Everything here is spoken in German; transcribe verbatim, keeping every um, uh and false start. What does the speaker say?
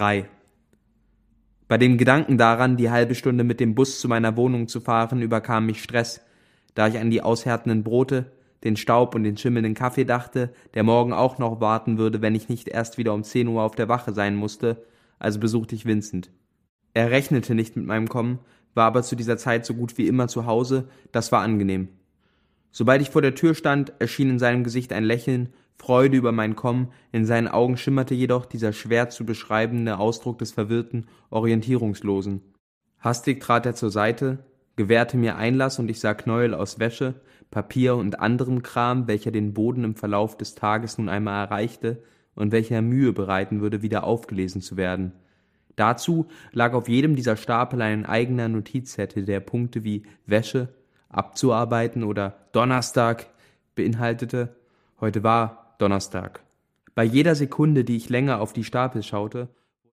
drei. Bei dem Gedanken daran, die halbe Stunde mit dem Bus zu meiner Wohnung zu fahren, überkam mich Stress, da ich an die aushärtenden Brote, den Staub und den schimmelnden Kaffee dachte, der morgen auch noch warten würde, wenn ich nicht erst wieder um zehn Uhr auf der Wache sein musste, also besuchte ich Vincent. Er rechnete nicht mit meinem Kommen, war aber zu dieser Zeit so gut wie immer zu Hause, das war angenehm. Sobald ich vor der Tür stand, erschien in seinem Gesicht ein Lächeln, Freude über mein Kommen, in seinen Augen schimmerte jedoch dieser schwer zu beschreibende Ausdruck des verwirrten, Orientierungslosen. Hastig trat er zur Seite, gewährte mir Einlass und ich sah Knäuel aus Wäsche, Papier und anderem Kram, welcher den Boden im Verlauf des Tages nun einmal erreichte und welcher Mühe bereiten würde, wieder aufgelesen zu werden. Dazu lag auf jedem dieser Stapel ein eigener Notizzettel, der Punkte wie Wäsche, abzuarbeiten oder Donnerstag beinhaltete. Heute war Donnerstag. Bei jeder Sekunde, die ich länger auf die Stapel schaute,